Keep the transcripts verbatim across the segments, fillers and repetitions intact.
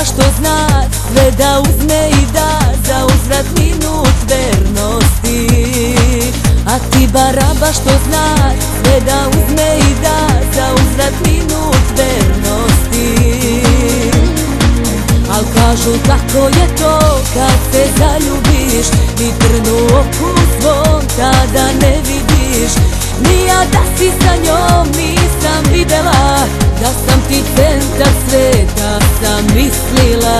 baraba što zna sve da uzme i da za uzvrat minut vernosti. A ti baraba što zna sve da uzme i da za uzvrat minut vernosti. Al kažu tako je to kad se zaljubiš, ni trnu oku svom tada ne vidiš. Ni ja da si sa njom nisam videla, da sam ti centar sveta sam mislila.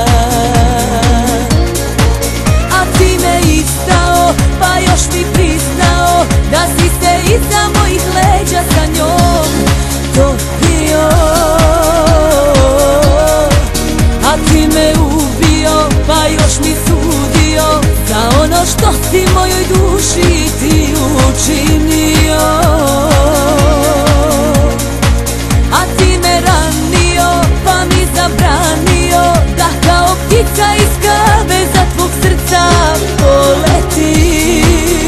A ti me istao, pa još mi priznao da si se iza mojih leđa sa njom topio. A ti me ubio, pa još mi sudio za ono što si mojoj duši ti učinio. A ti me ranio, pa mi zabranio da kao ptica iz kaveza tvog srca poletim.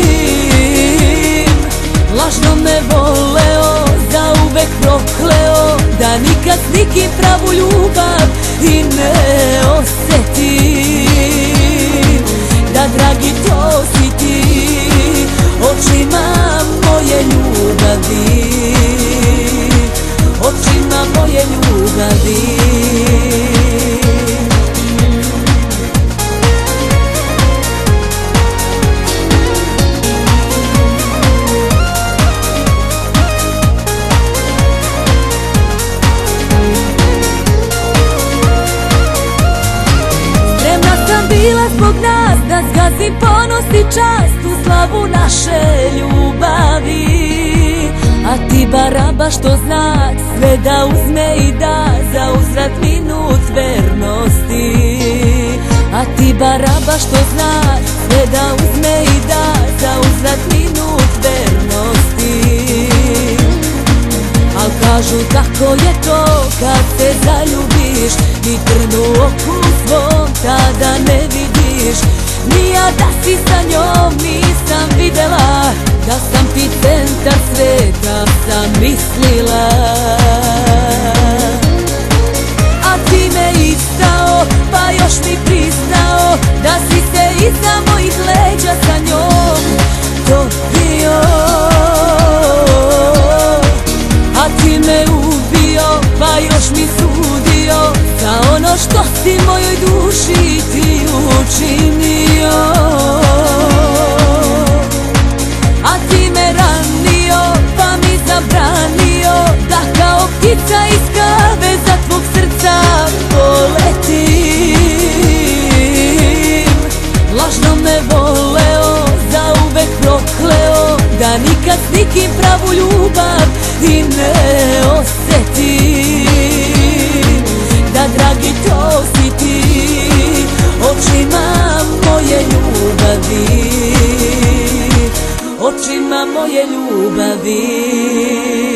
Lažno me voleo, zauvek prokleo, da nikad s nikim pravu ljubav i ne osetim. Da dragi to si ti, očima moje ljubavi, očima moje ljubavi. Bila zbog nas da zgazim ponos i čast u slavu naše ljubavi. A ti baraba što zna sve da uzme i da za uzvrat minut vernosti. A ti baraba što zna sve da uzme i da za uzvrat minut vernosti. Al kažu tako je to kad se zaljubiš, ni trnu oku svom tada ne vidiš. Ni ja da si sa njom nisam videla, da sam ti centar sveta sam mislila. A ti me istao, pa još mi priznao da si se iza mojih leđa sa njom topio. A ti me ubio, pa još mi sudio za ono što si mojoj duši ti učinio. A ti me ranio, pa mi zabranio da kao ptica iz kaveza tvog srca poletim. Lažno me voleo, zauvek prokleo, da nikad s nikim pravu ljubav i ne osetim. Da dragi to si ti, očima moje ljubavi, očima moje ljubavi.